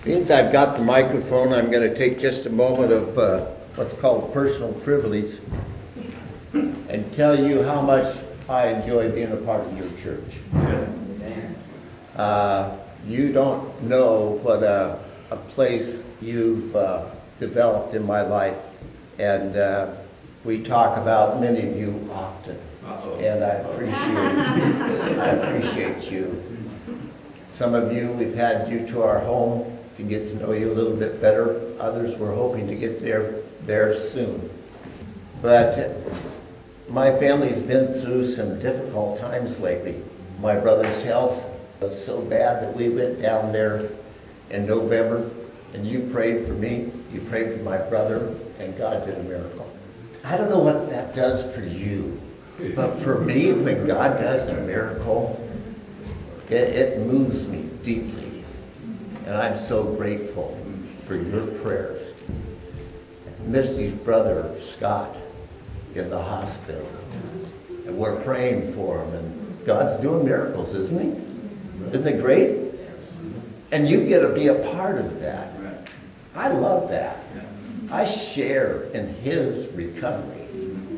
Since I've got the microphone, I'm going to take just a moment of what's called personal privilege and tell you how much I enjoy being a part of your church. You don't know what a place you've developed in my life, and we talk about many of you often, and I appreciate you. Some of you, we've had you to our home to get to know you a little bit better. Others, we're hoping to get there soon. But my family's been through some difficult times lately. My brother's health was so bad that we went down there in November, and you prayed for me, you prayed for my brother, and God did a miracle. I don't know what that does for you, but for me, when God does a miracle, it moves me deeply. And I'm so grateful for your prayers. Misty's brother, Scott, in the hospital. And we're praying for him. And God's doing miracles, isn't he? Isn't it great? And you get to be a part of that. I love that. I share in his recovery.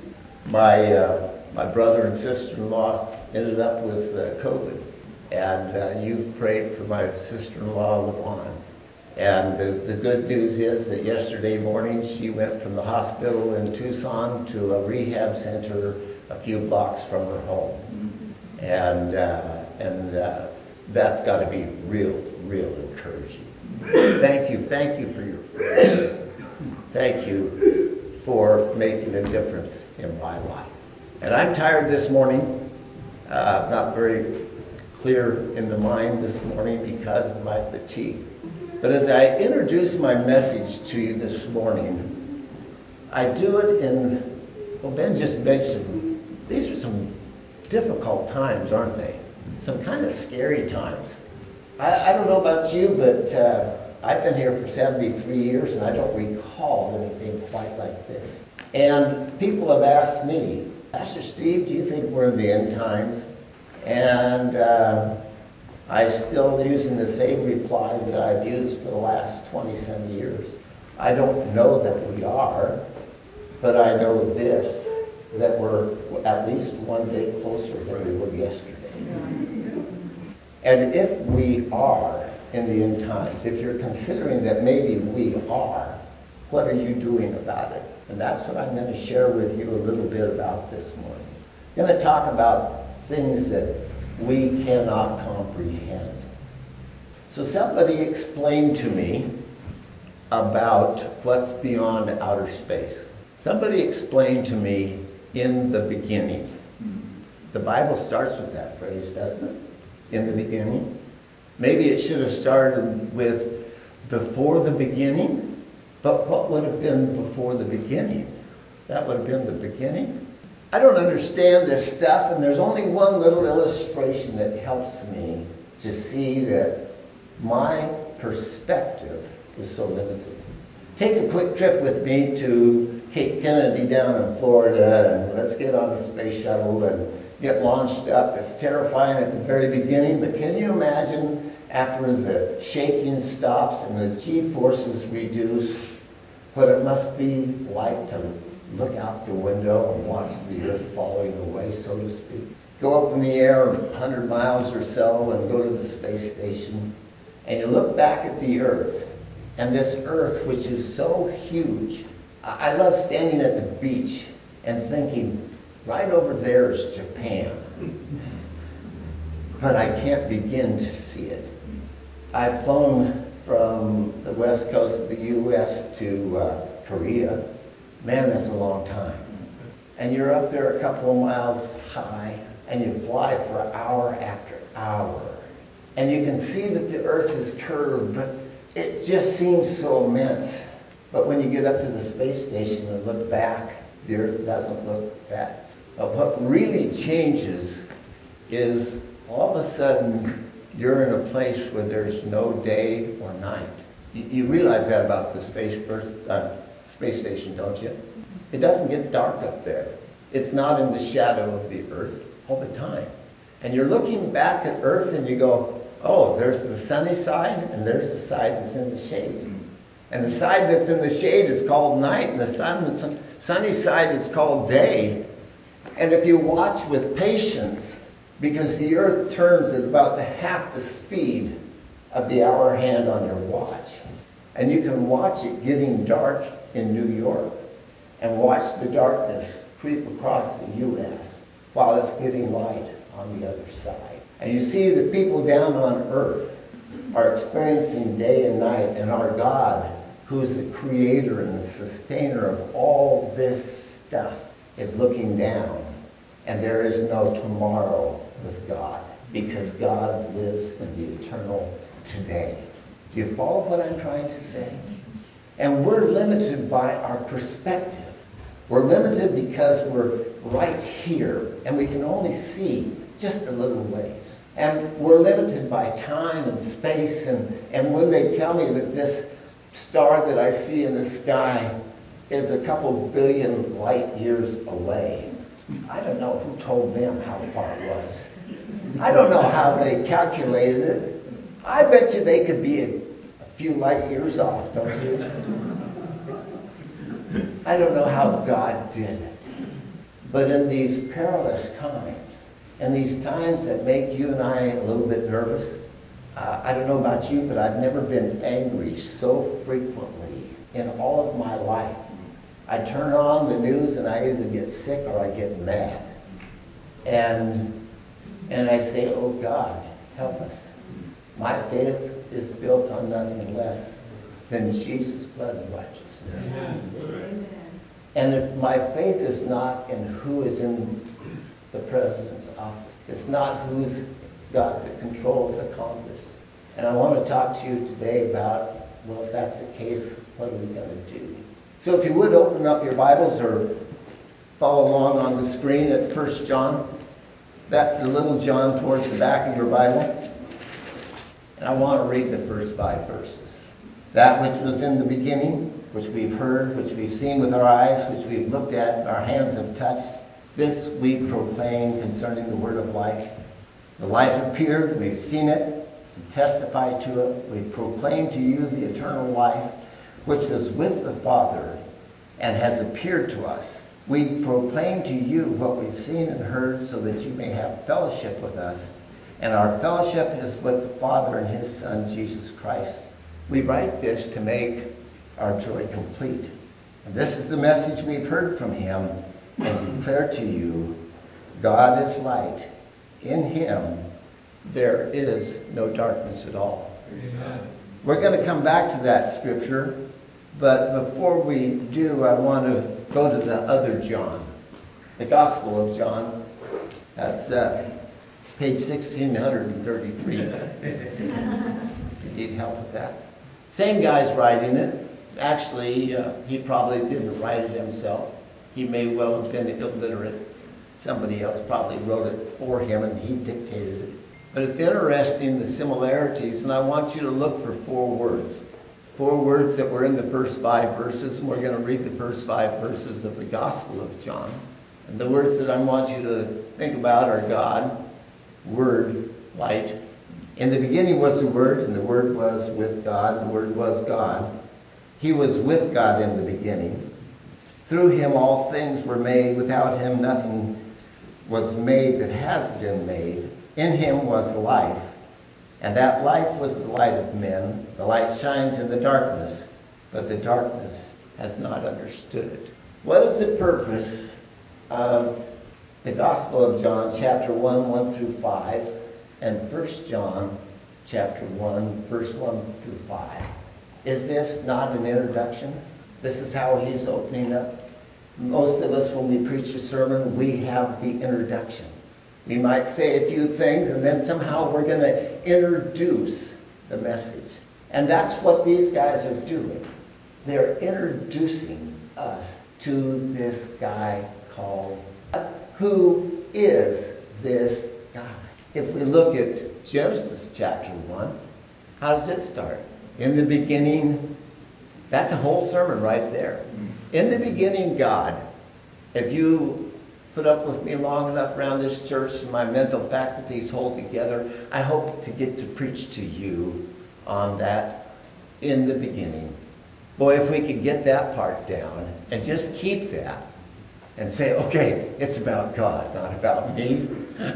My brother and sister-in-law ended up with COVID. And you've prayed for my sister-in-law, LaVon. And the good news is that yesterday morning she went from the hospital in Tucson to a rehab center a few blocks from her home. And that's got to be real encouraging. Thank you for your prayers. Thank you for making a difference in my life. And I'm tired this morning, not very clear in the mind this morning because of my fatigue. But as I introduce my message to you this morning, I do it in, well, Ben just mentioned, these are some difficult times, aren't they? Some kind of scary times. I don't know about you, but I've been here for 73 years and I don't recall anything quite like this. And people have asked me, Pastor Steve, do you think we're in the end times? And I'm still using the same reply that I've used for the last 27 years. I don't know that we are, but I know this, that we're at least one day closer than we were yesterday. And if we are in the end times, if you're considering that maybe we are, what are you doing about it? And that's what I'm going to share with you a little bit about this morning. I'm going to talk about things that we cannot comprehend. So somebody explained to me about what's beyond outer space. Somebody explained to me in the beginning. The Bible starts with that phrase, doesn't it? In the beginning. Maybe it should have started with before the beginning, but what would have been before the beginning? That would have been the beginning. I don't understand this stuff, and there's only one little illustration that helps me to see that my perspective is so limited. Take a quick trip with me to Cape Kennedy down in Florida, and let's get on the space shuttle and get launched up. It's terrifying at the very beginning, but can you imagine after the shaking stops and the G-forces reduce what it must be like to look out the window and watch the earth falling away, so to speak. Go up in the air 100 miles or so and go to the space station, and you look back at the earth, and this earth, which is so huge. I love standing at the beach and thinking, right over there is Japan. But I can't begin to see it. I've flown from the west coast of the U.S. to Korea. Man, that's a long time. And you're up there a couple of miles high, and you fly for hour after hour. And you can see that the earth is curved, but it just seems so immense. But when you get up to the space station and look back, the earth doesn't look that. But what really changes is all of a sudden you're in a place where there's no day or night. You realize that about the space station, don't you? It doesn't get dark up there. It's not in the shadow of the earth all the time. And you're looking back at Earth and you go, oh, there's the sunny side and there's the side that's in the shade. And the side that's in the shade is called night, and the sunny side is called day. And if you watch with patience, because the earth turns at about half the speed of the hour hand on your watch, and you can watch it getting dark in New York and watch the darkness creep across the U.S. while it's getting light on the other side. And you see the people down on earth are experiencing day and night, and our God, who's the creator and the sustainer of all this stuff, is looking down. And there is no tomorrow with God, because God lives in the eternal today. Do you follow what I'm trying to say? And we're limited by our perspective. We're limited because we're right here, and we can only see just a little ways. And we're limited by time and space, and when they tell me that this star that I see in the sky is a couple billion light years away, I don't know who told them how far it was. I don't know how they calculated it. I bet you they could be a few light years off, don't you? I don't know how God did it. But in these perilous times, and these times that make you and I a little bit nervous, I don't know about you, but I've never been angry so frequently in all of my life. I turn on the news and I either get sick or I get mad. And I say, oh God, help us. My faith is built on nothing less than Jesus' blood and righteousness. Amen. And if my faith is not in who is in the president's office. It's not who's got the control of the Congress. And I want to talk to you today about, well, if that's the case, what are we going to do? So if you would open up your Bibles or follow along on the screen at 1 John. That's the little John towards the back of your Bible. And I want to read the first 5 verses. That which was in the beginning, which we've heard, which we've seen with our eyes, which we've looked at, our hands have touched, this we proclaim concerning the word of life. The life appeared, we've seen it, and testified to it. We proclaim to you the eternal life, which was with the Father and has appeared to us. We proclaim to you what we've seen and heard, so that you may have fellowship with us. And our fellowship is with the Father and his Son, Jesus Christ. We write this to make our joy complete. And this is the message we've heard from him and declare to you, God is light. In him there is no darkness at all. Amen. We're going to come back to that scripture, but before we do, I want to go to the other John, the Gospel of John. That's page 1633. If you need help with that. Same guy's writing it. Actually, he probably didn't write it himself. He may well have been illiterate. Somebody else probably wrote it for him and he dictated it. But it's interesting, the similarities, and I want you to look for 4 words. 4 words that were in the first 5 verses, and we're going to read the first 5 verses of the Gospel of John. And the words that I want you to think about are God, Word, Light. In the beginning was the Word, and the Word was with God. The Word was God. He was with God in the beginning. Through him all things were made. Without him nothing was made that has been made. In him was life, and that life was the light of men. The light shines in the darkness, but the darkness has not understood it. What is the purpose of the Gospel of John, chapter 1, 1 through 5, and 1 John, chapter 1, verse 1 through 5? Is this not an introduction? This is how he's opening up. Most of us, when we preach a sermon, we have the introduction. We might say a few things, and then somehow we're going to introduce the message. And that's what these guys are doing. They're introducing us to this guy called God. Who is this guy? If we look at Genesis chapter 1, how does it start? In the beginning, that's a whole sermon right there. In the beginning, God. If you put up with me long enough around this church and my mental faculties hold together, I hope to get to preach to you on that in the beginning. Boy, if we could get that part down and just keep that and say, okay, it's about God, not about me.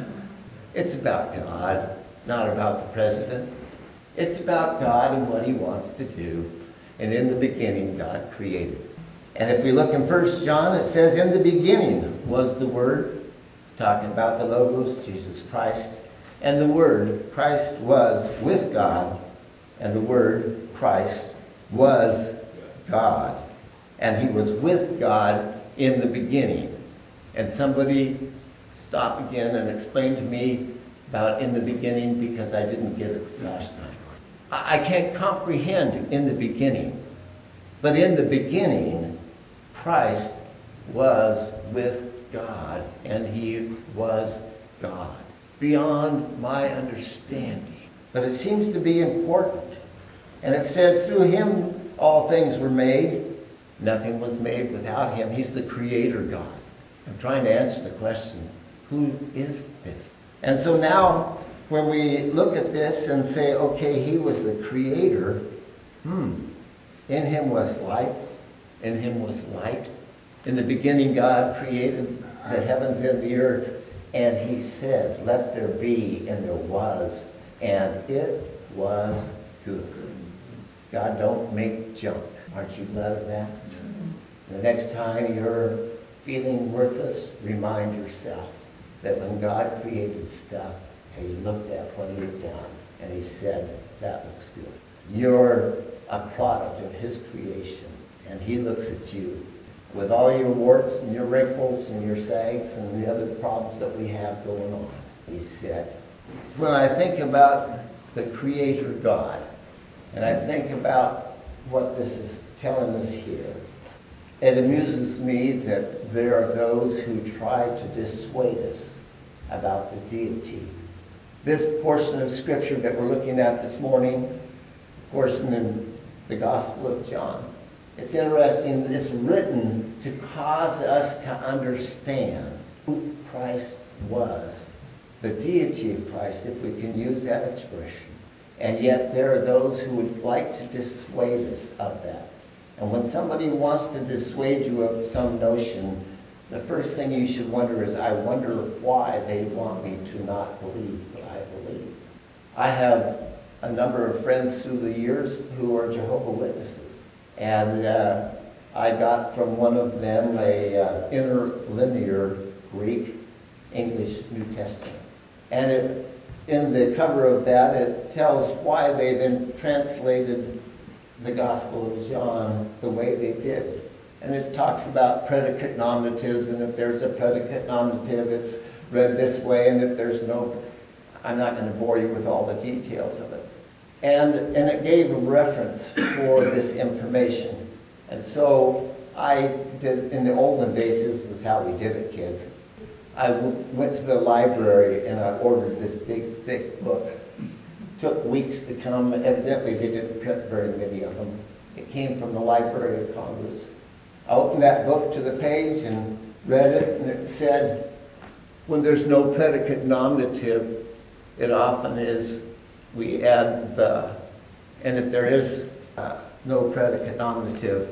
It's about God, not about the president. It's about God and what he wants to do. And in the beginning, God created. And if we look in 1 John, it says, in the beginning was the Word. It's talking about the Logos, Jesus Christ. And the Word, Christ, was with God. And the Word, Christ, was God. And he was with God in the beginning. And somebody stop again and explain to me about in the beginning, because I didn't get it last time. I can't comprehend in the beginning. But in the beginning, Christ was with God, and he was God, beyond my understanding. But it seems to be important. And it says, through him all things were made. Nothing was made without him. He's the creator God. I'm trying to answer the question, who is this? And so now, when we look at this and say, okay, he was the creator, in him was light, in him was light. In the beginning, God created the heavens and the earth, and he said, let there be, and there was, and it was good. God don't make junk. Aren't you glad of that? The next time you're feeling worthless, remind yourself that when God created stuff, and he looked at what he had done, and he said, that looks good. You're a product of his creation, and he looks at you with all your warts and your wrinkles and your sags and the other problems that we have going on. He said, when I think about the creator God, and I think about what this is telling us here, it amuses me that there are those who try to dissuade us about the deity. This portion of Scripture that we're looking at this morning, portion in the Gospel of John, it's interesting that it's written to cause us to understand who Christ was, the deity of Christ, if we can use that expression. And yet there are those who would like to dissuade us of that. And when somebody wants to dissuade you of some notion, the first thing you should wonder is, I wonder why they want me to not believe what I believe. I have a number of friends through the years who are Jehovah's Witnesses. And I got from one of them a interlinear Greek English New Testament. And in the cover of that, it tells why they've translated the Gospel of John the way they did. And it talks about predicate nominatives, and if there's a predicate nominative, it's read this way, and if there's no, I'm not going to bore you with all the details of it. And it gave a reference for this information. And so I did, in the olden days, this is how we did it, kids. I went to the library and I ordered this big, thick book. It took weeks to come. Evidently, they didn't print very many of them. It came from the Library of Congress. I opened that book to the page and read it, and it said, when there's no predicate nominative, it often is, we add the, and if there is no predicate nominative,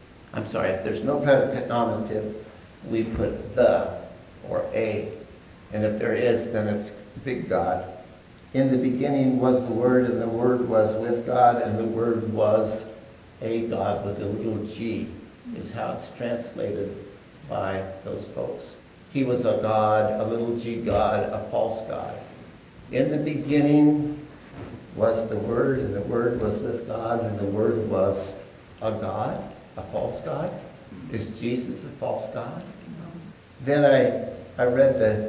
if there's no predicate nominative, we put the or a. And if there is, then it's big God. In the beginning was the Word, and the Word was with God, and the Word was a God with a little g, is how it's translated by those folks. He was a God, a little g God, a false God. In the beginning was the Word, and the Word was with God, and the Word was a God, a false God. Is Jesus a false God? Then I read the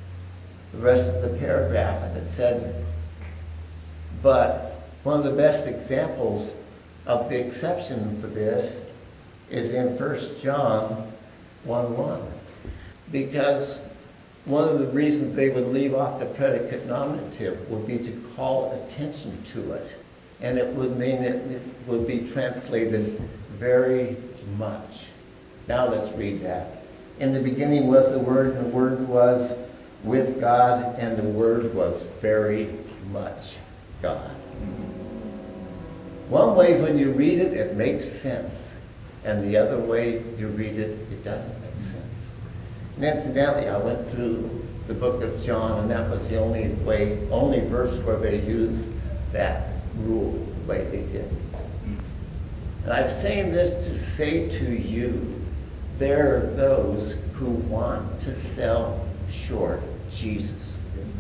rest of the paragraph, and it said, but one of the best examples of the exception for this is in 1 John 1:1. Because one of the reasons they would leave off the predicate nominative would be to call attention to it. And it would mean it would be translated very much. Now let's read that. In the beginning was the Word, and the Word was with God, and the Word was very much God. One way when you read it, it makes sense. And the other way you read it, it doesn't make sense. And incidentally, I went through the book of John, and that was the only verse where they used that rule the way they did. And I'm saying this to say to you, there are those who want to sell short Jesus.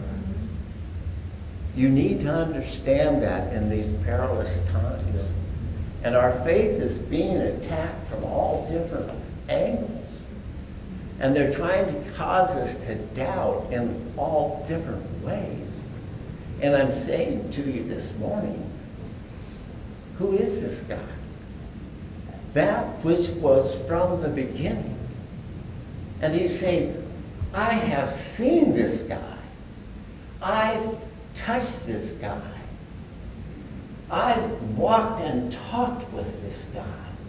You need to understand that in these perilous times. And our faith is being attacked from all different angles. And they're trying to cause us to doubt in all different ways. And I'm saying to you this morning, who is this God? That which was from the beginning. And he's saying, I have seen this guy. I've touched this guy. I've walked and talked with this guy.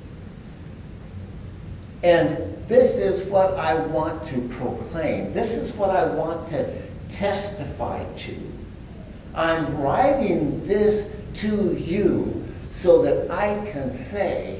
And this is what I want to proclaim. This is what I want to testify to. I'm writing this to you so that I can say,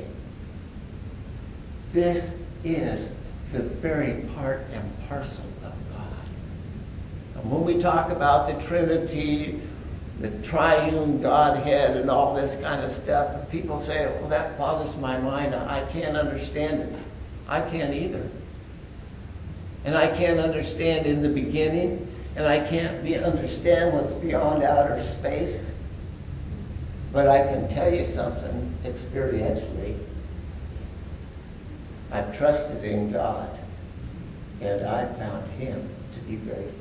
this is the very part and parcel of God. And when we talk about the Trinity, the triune Godhead and all this kind of stuff, people say, well, that bothers my mind. I can't understand it. I can't either. And I can't understand in the beginning, and I can't understand what's beyond outer space. But I can tell you something experientially. I've trusted in God, and I've found Him to be very faithful.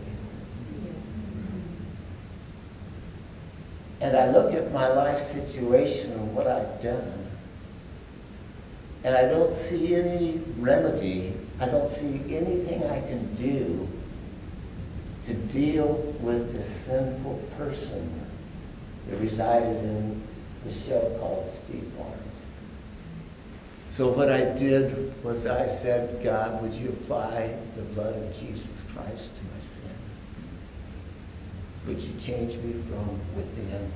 And I look at my life situation and what I've done, and I don't see any remedy. I don't see anything I can do to deal with this sinful person that resided in the show called Steve Barnes. So what I did was I said, God, would you apply the blood of Jesus Christ to my sin? Would you change me from within?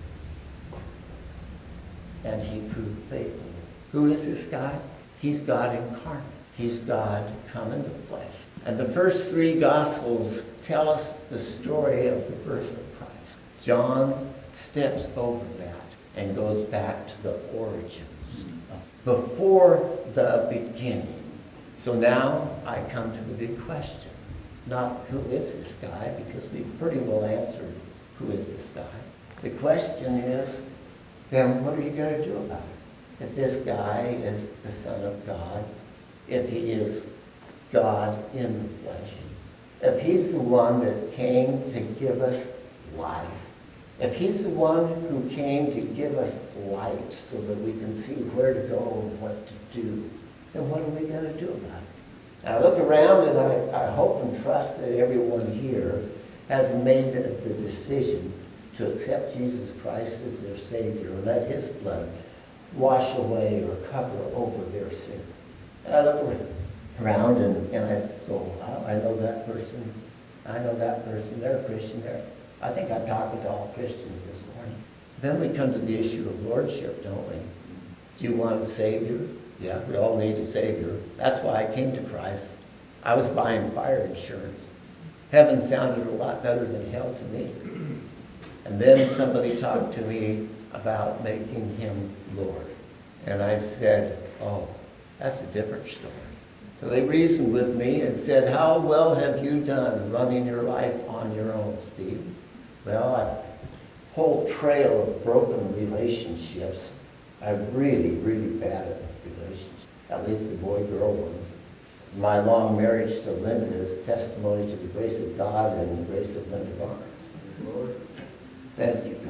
And he proved faithful. Who is this guy? He's God incarnate. He's God come in the flesh. And the first three Gospels tell us the story of the birth of Christ. John steps over that and goes back to the origins, before the beginning. So now I come to the big question. Not who is this guy, because we pretty well answered who is this guy. The question is, then what are you going to do about it? If this guy is the Son of God, if he is God in the flesh, if he's the one that came to give us life, if he's the one who came to give us light so that we can see where to go and what to do, then what are we going to do about it? And I look around and I hope and trust that everyone here has made the decision to accept Jesus Christ as their Savior and let His blood wash away or cover over their sin. And I look around and I go, wow, I know that person. I know that person. They're a Christian. I think I'm talking to all Christians this morning. Then we come to the issue of lordship, don't we? Do you want a Savior? Yeah, we all need a Savior. That's why I came to Christ. I was buying fire insurance. Heaven sounded a lot better than hell to me. And then somebody talked to me about making Him Lord. And I said, oh, that's a different story. So they reasoned with me and said, how well have you done running your life on your own, Steve? Well, a whole trail of broken relationships. I'm really, really bad at relationships, at least the boy-girl ones. My long marriage to Linda is testimony to the grace of God and the grace of Linda Barnes. Lord. Thank you,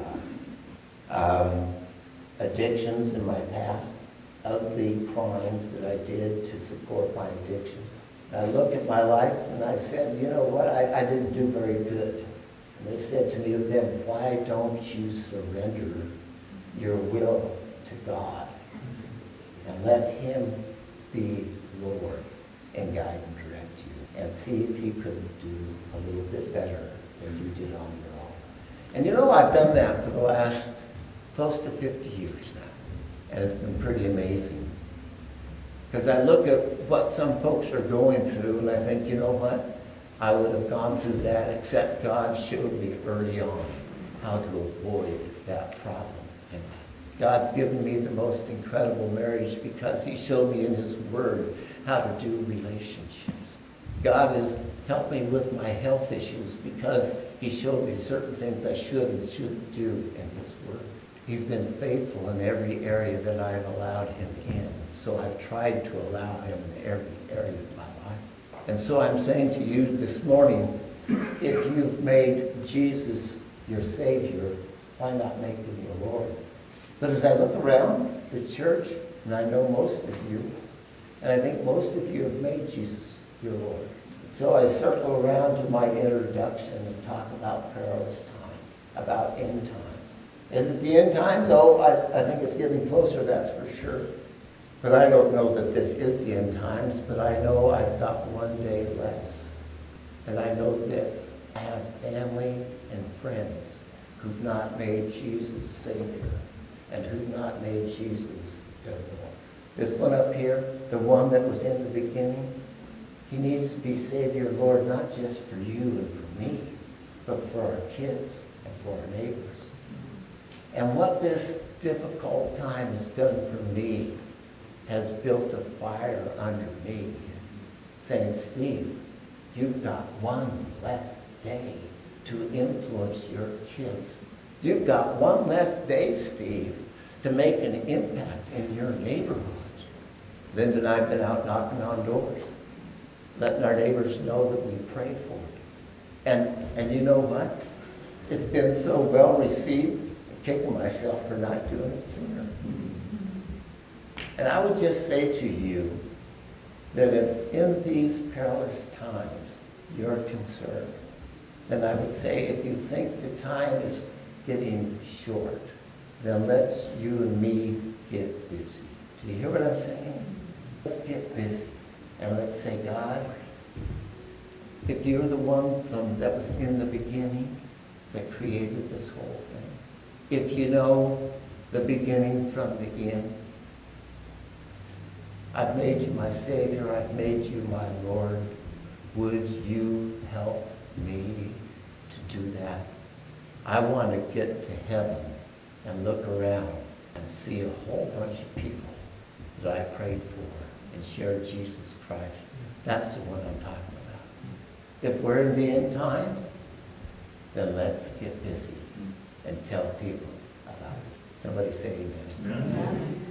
God. Addictions in my past, ugly crimes that I did to support my addictions. I look at my life and I said, you know what, I didn't do very good. And they said to me, then why don't you surrender your will to God and let Him be Lord and guide and direct? and see if you could do a little bit better than you did on your own. And you know, I've done that for the last close to 50 years now, and it's been pretty amazing. Because I look at what some folks are going through, and I think, you know what? I would have gone through that, except God showed me early on how to avoid that problem. And God's given me the most incredible marriage because He showed me in His Word how to do relationships. God has helped me with my health issues because He showed me certain things I should and shouldn't do in His Word. He's been faithful in every area that I've allowed Him in. So I've tried to allow Him in every area of my life. And so I'm saying to you this morning, if you've made Jesus your Savior, why not make Him your Lord? But as I look around the church, and I know most of you, and I think most of you have made Jesus your Lord. So I circle around to my introduction and talk about perilous times, about end times. Is it the end times? Oh, I think it's getting closer, that's for sure. But I don't know that this is the end times, but I know I've got one day less. And I know this. I have family and friends who've not made Jesus Savior and who've not made Jesus their Lord. This one up here, the one that was in the beginning, He needs to be Savior, Lord, not just for you and for me, but for our kids and for our neighbors. And what this difficult time has done for me has built a fire under me, saying, Steve, you've got one less day to influence your kids. You've got one less day, Steve, to make an impact in your neighborhood. Linda and I have been out knocking on doors, letting our neighbors know that we pray for them. And you know what? It's been so well received, I'm kicking myself for not doing it sooner. And I would just say to you that if in these perilous times you're concerned, then I would say if you think the time is getting short, then let's you and me get busy. Do you hear what I'm saying? Let's get busy. And let's say, God, if you're the one that was in the beginning that created this whole thing, if you know the beginning from the end, I've made you my Savior, I've made you my Lord. Would you help me to do that? I want to get to heaven and look around and see a whole bunch of people that I prayed for and shared Jesus Christ. That's the one I'm talking about. If we're in the end times, then let's get busy and tell people about it. Somebody say amen. Amen.